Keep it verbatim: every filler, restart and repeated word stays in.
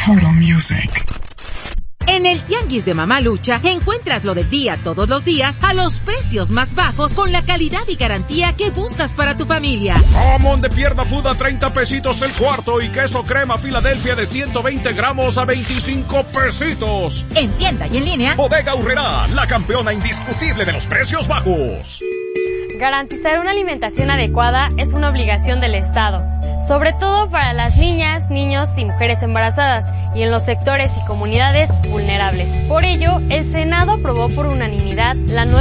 Total Music. En el Tianguis de Mamalucha encuentras lo del día todos los días a los precios más bajos con la calidad y garantía que buscas para tu familia. Jamón de pierna fuda treinta pesitos el cuarto y queso crema Filadelfia de ciento veinte gramos a veinticinco pesitos. En tienda y en línea. Bodega Aurrerá, la campeona indiscutible de los precios bajos. Garantizar una alimentación adecuada es una obligación del Estado, sobre todo para las niñas, niños y mujeres embarazadas y en los sectores y comunidades vulnerables. Por ello, el Senado aprobó por unanimidad la nueva